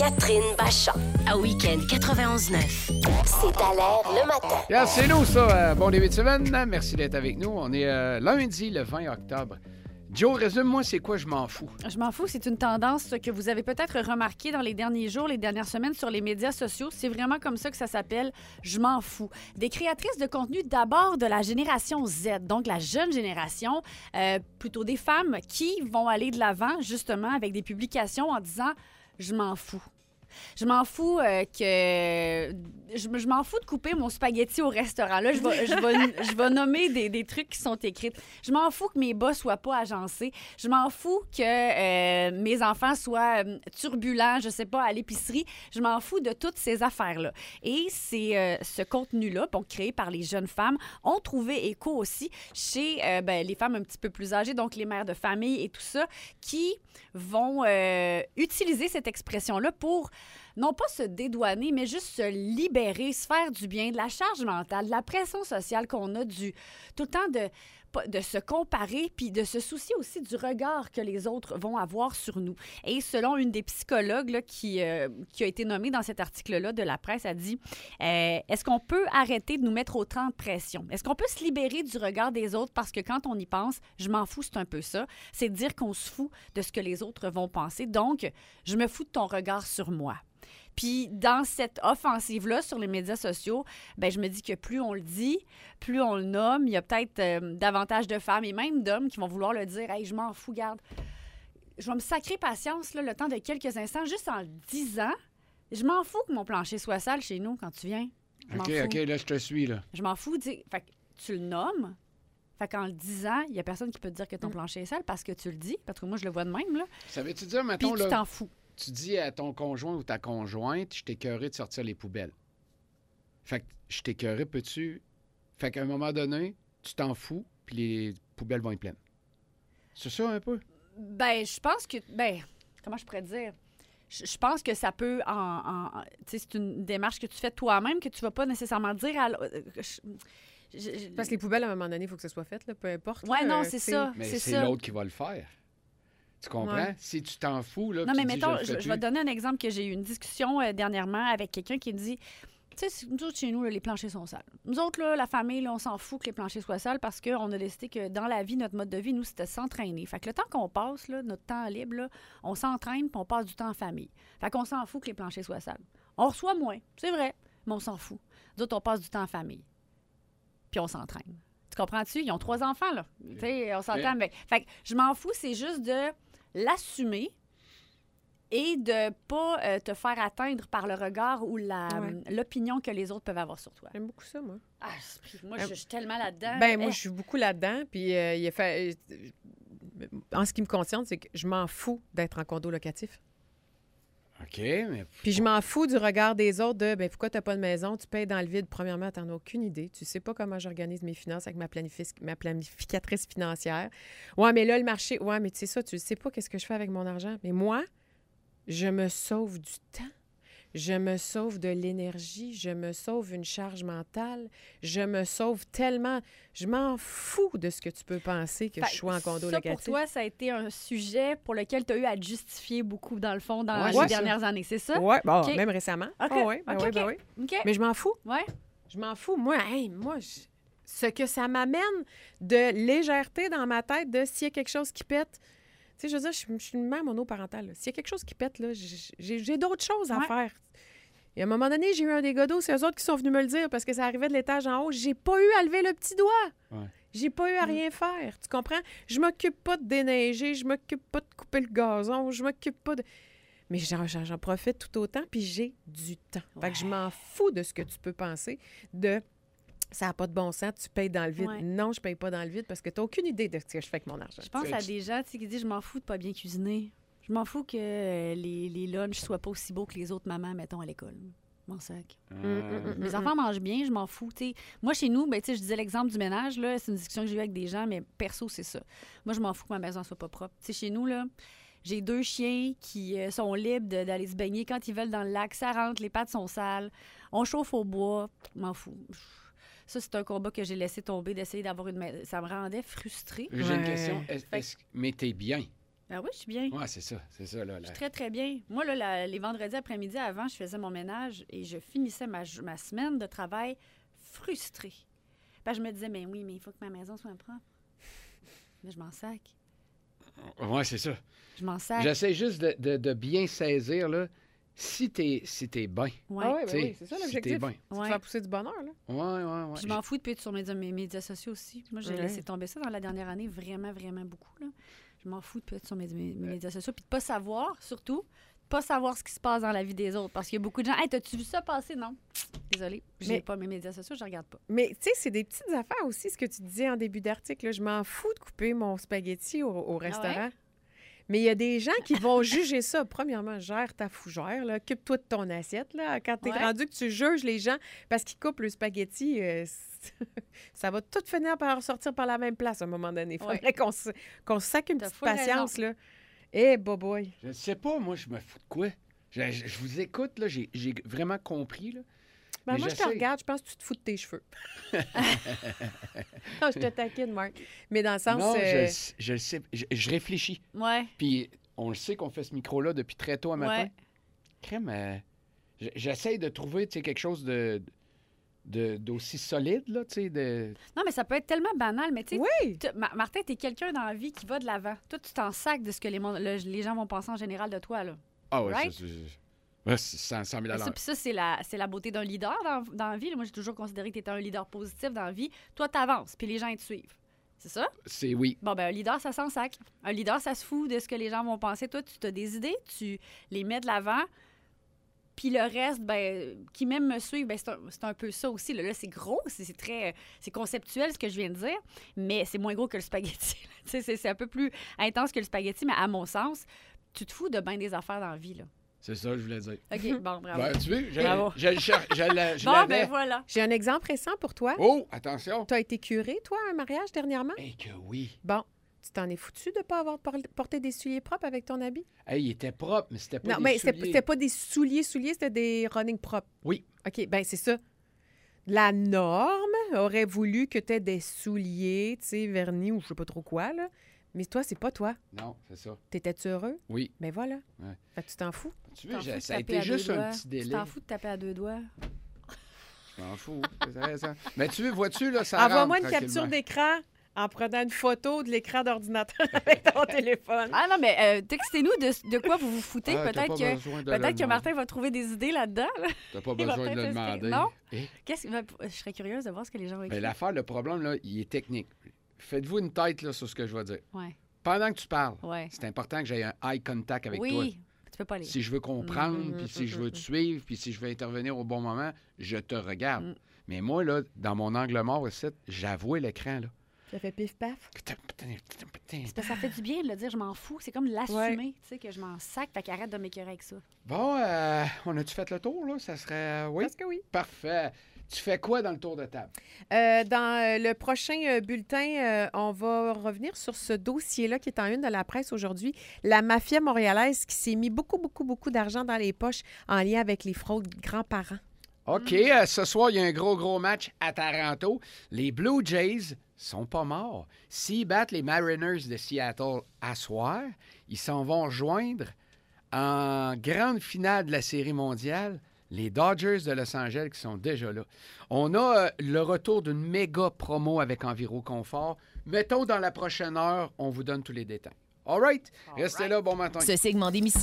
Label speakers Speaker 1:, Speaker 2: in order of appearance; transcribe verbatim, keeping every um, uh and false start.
Speaker 1: Catherine Bachand. À Week-end quatre-vingt-onze neuf. C'est à l'air le matin.
Speaker 2: Yeah, c'est nous, ça. Euh, bon début de semaine. Merci d'être avec nous. On est euh, lundi, le vingt octobre. Joe, résume-moi, c'est quoi « je m'en fous ».
Speaker 3: Je m'en fous, c'est une tendance que vous avez peut-être remarquée dans les derniers jours, les dernières semaines sur les médias sociaux. C'est vraiment comme ça que ça s'appelle « je m'en fous ». Des créatrices de contenu d'abord de la génération Z, donc la jeune génération, euh, plutôt des femmes qui vont aller de l'avant justement avec des publications en disant « je m'en fous ». Je m'en fous euh, que... Je, je m'en fous de couper mon spaghetti au restaurant. Là, je vais, je vais, je vais nommer des, des trucs qui sont écrits. Je m'en fous que mes bas soient pas agencés. Je m'en fous que euh, mes enfants soient euh, turbulents, je sais pas, à l'épicerie. Je m'en fous de toutes ces affaires-là. Et c'est euh, ce contenu-là, bon, créé par les jeunes femmes, ont trouvé écho aussi chez euh, ben, les femmes un petit peu plus âgées, donc les mères de famille et tout ça, qui vont euh, utiliser cette expression-là pour non pas se dédouaner, mais juste se libérer, se faire du bien, de la charge mentale, de la pression sociale qu'on a, du tout le temps de, de se comparer, puis de se soucier aussi du regard que les autres vont avoir sur nous. Et selon une des psychologues là, qui, euh, qui a été nommée dans cet article-là de la presse, a dit euh, est-ce qu'on peut arrêter de nous mettre autant de pression? Est-ce qu'on peut se libérer du regard des autres? Parce que quand on y pense, je m'en fous, c'est un peu ça. C'est de dire qu'on se fout de ce que les autres vont penser. Donc, je me fous de ton regard sur moi. Puis dans cette offensive-là sur les médias sociaux, ben je me dis que plus on le dit, plus on le nomme, il y a peut-être euh, davantage de femmes et même d'hommes qui vont vouloir le dire « Hey, je m'en fous, garde. Je vais me sacrer patience là, le temps de quelques instants, juste en le disant. Je m'en fous que mon plancher soit sale chez nous quand tu viens. Je
Speaker 2: OK,
Speaker 3: m'en fous.
Speaker 2: OK, là, je te suis, là.
Speaker 3: Je m'en fous. Dis... Fait que tu le nommes. Fait qu'en le disant, il n'y a personne qui peut te dire que ton plancher est sale parce que tu le dis, parce que moi, je le vois de même, là.
Speaker 2: Ça veut-tu dire,
Speaker 3: Puis
Speaker 2: mettons,
Speaker 3: tu
Speaker 2: là,
Speaker 3: t'en fous.
Speaker 2: tu dis à ton conjoint ou ta conjointe, je t'ai écœuré de sortir les poubelles. Fait que je t'ai écœuré, peux-tu... Fait qu'à un moment donné, tu t'en fous, puis les poubelles vont être pleines. C'est ça, un peu?
Speaker 3: Ben, je pense que... Ben, comment je pourrais dire? Je, je pense que ça peut en... en, en tu sais, c'est une démarche que tu fais toi-même, que tu vas pas nécessairement dire à... l'- je- je- je-
Speaker 4: Parce que les poubelles, à un moment donné, il faut que ce soit fait, là, peu importe.
Speaker 3: Ouais,
Speaker 4: là,
Speaker 3: non,
Speaker 4: euh,
Speaker 3: c'est
Speaker 4: t'sais.
Speaker 3: ça.
Speaker 2: Mais
Speaker 3: c'est
Speaker 2: c'est
Speaker 3: ça.
Speaker 2: l'autre qui va le faire. Tu comprends?
Speaker 4: Ouais.
Speaker 2: Si tu t'en fous, là,
Speaker 3: Non,
Speaker 2: puis
Speaker 3: mais
Speaker 2: tu dis,
Speaker 3: mettons,
Speaker 2: je, le
Speaker 3: je,
Speaker 2: fais
Speaker 3: je vais te
Speaker 2: plus.
Speaker 3: donner un exemple que j'ai eu une discussion euh, dernièrement avec quelqu'un qui me dit, tu sais, nous autres, chez nous, là, les planchers sont sales. Nous autres, là, la famille, là, on s'en fout que les planchers soient sales parce qu'on a décidé que dans la vie, notre mode de vie, nous, c'était s'entraîner. Fait que le temps qu'on passe, là, notre temps libre, là, on s'entraîne puis on passe du temps en famille. Fait qu'on s'en fout que les planchers soient sales. On reçoit moins, c'est vrai, mais on s'en fout. Nous autres, on passe du temps en famille. Puis on s'entraîne. Tu comprends-tu? Ils ont trois enfants, là. Tu sais, on s'entend avec. Fait que je m'en fous, c'est juste de l'assumer et de pas euh, te faire atteindre par le regard ou la,
Speaker 4: Ouais.
Speaker 3: l'opinion que les autres peuvent avoir sur toi.
Speaker 4: J'aime beaucoup ça, moi.
Speaker 3: Ah, puis moi, je je suis tellement là-dedans.
Speaker 4: Ben, moi,
Speaker 3: Eh,
Speaker 4: je suis beaucoup là-dedans. Puis, euh, il a fait... euh, en ce qui me concerne, c'est que je m'en fous d'être en condo locatif.
Speaker 2: OK, mais...
Speaker 4: Puis je m'en fous du regard des autres de ben pourquoi tu n'as pas de maison, tu payes dans le vide. Premièrement, tu n'en as aucune idée. Tu sais pas comment j'organise mes finances avec ma, planifi- ma planificatrice financière. Ouais, mais là, le marché, ouais, mais tu sais ça, tu ne sais pas qu'est-ce que je fais avec mon argent. Mais moi, je me sauve du temps. Je me sauve de l'énergie, je me sauve une charge mentale, je me sauve tellement. Je m'en fous de ce que tu peux penser que
Speaker 3: fait
Speaker 4: je sois en condo
Speaker 3: ça,
Speaker 4: locatif.
Speaker 3: pour toi, ça a été un sujet pour lequel tu as eu à te justifier beaucoup, dans le fond, dans
Speaker 2: Ouais,
Speaker 3: les
Speaker 2: c'est
Speaker 3: dernières années, c'est ça?
Speaker 4: Oui, bon,
Speaker 3: OK.
Speaker 4: même récemment.
Speaker 3: OK.
Speaker 4: Ah ouais, ben
Speaker 3: OK,
Speaker 4: oui, ben
Speaker 3: OK.
Speaker 4: oui.
Speaker 3: OK.
Speaker 4: Mais je m'en fous.
Speaker 3: Ouais.
Speaker 4: Je m'en fous. Moi, hey, moi, je- ce que ça m'amène de légèreté dans ma tête de s'il y a quelque chose qui pète. Tu sais, je veux dire, je, je suis une mère monoparentale. là. S'il y a quelque chose qui pète, là, j'ai, j'ai- j'ai d'autres choses à
Speaker 3: Ouais.
Speaker 4: faire. Et à un moment donné, j'ai eu un dégât d'eau. C'est eux autres qui sont venus me le dire parce que ça arrivait de l'étage en haut. J'ai pas eu à lever le petit doigt.
Speaker 2: Ouais.
Speaker 4: J'ai pas eu à rien faire. Tu comprends? Je m'occupe pas de déneiger. Je m'occupe pas de couper le gazon. Je m'occupe pas de... Mais j'en, j'en- j'en profite tout autant, puis j'ai du temps. Fait que je m'en fous de ce que tu peux penser, de ça n'a pas de bon sens, tu payes dans le vide.
Speaker 3: Ouais.
Speaker 4: Non, je paye pas dans le vide parce que tu n'as aucune idée de ce que je fais avec mon argent.
Speaker 3: Je pense
Speaker 2: Tu-
Speaker 3: à
Speaker 2: tu-
Speaker 3: des gens tu sais, qui disent « je m'en fous de pas bien cuisiner ». Je m'en fous que euh, les, les lunchs soient pas aussi beaux que les autres mamans, mettons, à l'école. Mon sac.
Speaker 2: Ah.
Speaker 3: Mes enfants mangent bien, je m'en fous. T'sais. Moi, chez nous, ben, t'sais, je disais l'exemple du ménage, là, c'est une discussion que j'ai eue avec des gens, mais perso, c'est ça. Moi, je m'en fous que ma maison soit pas propre. T'sais, chez nous, là, j'ai deux chiens qui euh, sont libres de- d'aller se baigner quand ils veulent dans le lac. Ça rentre, les pattes sont sales. On chauffe au bois. Je m'en fous. Ça, c'est un combat que j'ai laissé tomber d'essayer d'avoir une maison. Ça me rendait frustrée.
Speaker 2: J'ai une
Speaker 4: Ouais.
Speaker 2: question. Est- est-ce- Mais t'es bien.
Speaker 3: Ah oui, je suis bien.
Speaker 2: Ouais, c'est ça. C'est ça, là.
Speaker 3: Je
Speaker 2: là.
Speaker 3: suis très, très bien. Moi, là, la- les vendredis après-midi, avant, je faisais mon ménage et je finissais ma, jo- ma semaine de travail frustrée. Parce que je me disais, mais oui, mais il faut que ma maison soit propre. Mais je m'en sac.
Speaker 2: Ouais, c'est ça.
Speaker 3: Je m'en sac.
Speaker 2: J'essaie juste de, de- de bien saisir, là. Si t'es si t'es bien.
Speaker 3: Ouais.
Speaker 4: Ah ouais, ben
Speaker 2: T'sais,
Speaker 4: oui, c'est ça
Speaker 2: si
Speaker 4: l'objectif.
Speaker 2: t'es bien.
Speaker 4: C'est de
Speaker 3: Ouais.
Speaker 4: faire pousser du bonheur, là.
Speaker 2: Ouais, ouais, ouais.
Speaker 3: Puis je m'en fous de plus être sur mes, mes médias sociaux aussi. Moi, j'ai
Speaker 4: Ouais.
Speaker 3: laissé tomber ça dans la dernière année, vraiment, vraiment beaucoup. Là. Je m'en fous de plus être sur mes, mes- mes médias sociaux. Puis de pas savoir, surtout, pas savoir ce qui se passe dans la vie des autres. Parce qu'il y a beaucoup de gens, hey, t'as-tu vu ça passer? Non. Désolée, je n'ai
Speaker 4: Mais-
Speaker 3: pas mes médias sociaux, je regarde pas.
Speaker 4: Mais tu sais, c'est des petites affaires aussi, ce que tu disais en début d'article. là. Je m'en fous de couper mon spaghetti au, au restaurant. Mais il y a des gens qui vont juger ça. Premièrement, gère ta fougère, là. Occupe-toi de ton assiette, là. Quand t'es
Speaker 3: Ouais.
Speaker 4: rendu que tu juges les gens parce qu'ils coupent le spaghetti, euh, c'est- ça va tout finir par ressortir par la même place à un moment donné. Il faudrait
Speaker 3: Ouais.
Speaker 4: qu'on se, qu'on se saque une
Speaker 3: T'as
Speaker 4: petite
Speaker 3: full
Speaker 4: patience, là. Eh, boy.
Speaker 2: Je sais pas, moi, je me fous de quoi. Je, je- je vous écoute, là. J'ai j'ai vraiment compris, là.
Speaker 4: Ben,
Speaker 2: Mais
Speaker 4: moi, je te
Speaker 2: j'essaie.
Speaker 4: regarde, je pense que tu te fous de tes cheveux. non, je te taquine, Marc. Mais dans le sens...
Speaker 2: non,
Speaker 4: euh,
Speaker 2: je, le sais- je le sais. Je, je réfléchis.
Speaker 3: Ouais.
Speaker 2: Puis on le sait qu'on fait ce micro-là depuis très tôt à matin.
Speaker 3: Ouais.
Speaker 2: Crème, euh, j- j'essaie de trouver, tu sais, quelque chose de de- d'aussi solide, là, tu sais, de...
Speaker 3: Non, mais ça peut être tellement banal, mais tu sais,
Speaker 4: Oui!
Speaker 3: tu- Ma- Martin, t'es quelqu'un dans la vie qui va de l'avant. Toi, tu t'en sacs de ce que les, mon- le- les gens vont penser en général de toi, là.
Speaker 2: Ah ouais,
Speaker 3: Right?
Speaker 2: ça, c'est... Ouais, c'est cent cent mille à
Speaker 3: Ça,
Speaker 2: l'heure.
Speaker 3: puis ça, c'est la, c'est la beauté d'un leader dans, dans la vie. là. Moi, j'ai toujours considéré que tu étais un leader positif dans la vie. Toi, t'avances, puis les gens ils te suivent. C'est ça?
Speaker 2: C'est oui.
Speaker 3: Bon, ben un leader, ça s'en sac. Un leader, ça se fout de ce que les gens vont penser. Toi, tu as des idées, tu les mets de l'avant. Puis le reste, ben, qui même me suivent, ben, c'est un, c'est un peu ça aussi. Là, Là, c'est gros, c'est c'est très c'est conceptuel ce que je viens de dire, mais c'est moins gros que le spaghetti. là. Tu sais, c'est c'est un peu plus intense que le spaghetti, mais à mon sens, tu te fous de bien des affaires dans la vie. Là.
Speaker 2: C'est ça que je voulais dire.
Speaker 3: OK, bon, bravo.
Speaker 2: Ben, tu veux, je,
Speaker 3: Bravo.
Speaker 2: je, le cher- je l'a- je
Speaker 3: bon,
Speaker 2: l'avais.
Speaker 3: ben voilà.
Speaker 4: J'ai un exemple récent pour toi.
Speaker 2: Oh, attention.
Speaker 4: Tu as été curé, toi, à un mariage dernièrement?
Speaker 2: Eh que oui.
Speaker 4: Bon, tu t'en es foutu de ne pas avoir por- porté des souliers propres avec ton habit?
Speaker 2: Hey, il était propre, mais c'était pas
Speaker 4: non,
Speaker 2: des
Speaker 4: mais c'était
Speaker 2: souliers.
Speaker 4: c'était pas des souliers souliers, c'était des running propres.
Speaker 2: Oui.
Speaker 4: OK, bien, c'est ça. La norme aurait voulu que tu aies des souliers, tu sais, vernis ou je sais pas trop quoi, là. Mais toi, c'est pas toi.
Speaker 2: Non, c'est ça.
Speaker 4: T'étais-tu heureux?
Speaker 2: Oui.
Speaker 4: Ben voilà.
Speaker 2: Ouais.
Speaker 4: Fait que tu t'en fous.
Speaker 2: Tu
Speaker 3: T'en
Speaker 2: veux,
Speaker 3: fous
Speaker 2: j'ai-
Speaker 3: de
Speaker 2: ça a
Speaker 3: taper
Speaker 2: été
Speaker 3: à deux
Speaker 2: juste un
Speaker 3: doigts.
Speaker 2: petit
Speaker 3: Tu
Speaker 2: délai.
Speaker 3: t'en fous de taper à deux doigts.
Speaker 2: Je m'en fous. C'est intéressant. Mais tu veux, vois-tu, là, ça
Speaker 4: Envoie-moi
Speaker 2: rentre
Speaker 4: une capture
Speaker 2: tranquillement.
Speaker 4: d'écran en prenant une photo de l'écran d'ordinateur avec ton téléphone.
Speaker 3: Ah non, mais euh, textez-nous de, de quoi vous vous foutez.
Speaker 2: Ah, t'as
Speaker 3: peut-être
Speaker 2: pas
Speaker 3: que,
Speaker 2: besoin de
Speaker 3: peut-être
Speaker 2: le
Speaker 3: que
Speaker 2: demander.
Speaker 3: Martin va trouver des idées là-dedans. là.
Speaker 2: T'as pas
Speaker 3: Il va
Speaker 2: besoin de le
Speaker 3: peut-être inscrire-
Speaker 2: demander.
Speaker 3: Non?
Speaker 2: Eh,
Speaker 3: Qu'est-ce que- Je serais curieuse de voir ce que les gens vont
Speaker 2: mais
Speaker 3: écrire.
Speaker 2: l'affaire, le problème, là, il est technique. Faites-vous une tête là, sur ce que je vais dire.
Speaker 3: Ouais,
Speaker 2: Pendant que tu parles,
Speaker 3: ouais.
Speaker 2: c'est important que j'aie un eye contact avec toi.
Speaker 3: Oui, tu peux pas lire.
Speaker 2: Si je veux comprendre,
Speaker 4: Mhm,
Speaker 2: puis si je
Speaker 4: mhm,
Speaker 2: veux te suivre, puis si je veux intervenir au bon moment, je te regarde.
Speaker 3: Mm.
Speaker 2: Mais moi, là, dans mon angle mort ici, j'avoue l'écran, là.
Speaker 4: Ça fait pif-paf.
Speaker 3: C'est parce que ça fait du bien de le dire, je m'en fous. C'est comme l'assumer, tu sais, que je m'en sac, fait qu'arrête de m'écœurer avec ça.
Speaker 2: Bon, euh, on a-tu fait le tour, là? Ça serait... Oui?
Speaker 4: Parce que oui.
Speaker 2: Parfait. Tu fais quoi dans le tour de table?
Speaker 4: Euh, dans euh, le prochain euh, bulletin, euh, on va revenir sur ce dossier-là qui est en une de la presse aujourd'hui. La mafia montréalaise qui s'est mis beaucoup, beaucoup, beaucoup d'argent dans les poches en lien avec les fraudes grands-parents.
Speaker 2: OK, euh, ce soir, il y a un gros, gros match à Toronto. Les Blue Jays sont pas morts. S'ils battent les Mariners de Seattle à soir, ils s'en vont rejoindre en grande finale de la Série mondiale les Dodgers de Los Angeles qui sont déjà là. On a euh, le retour d'une méga promo avec Enviro Confort. Mettons dans la prochaine heure, on vous donne tous les détails. All right? Restez là, bon matin.
Speaker 1: Ce segment d'émission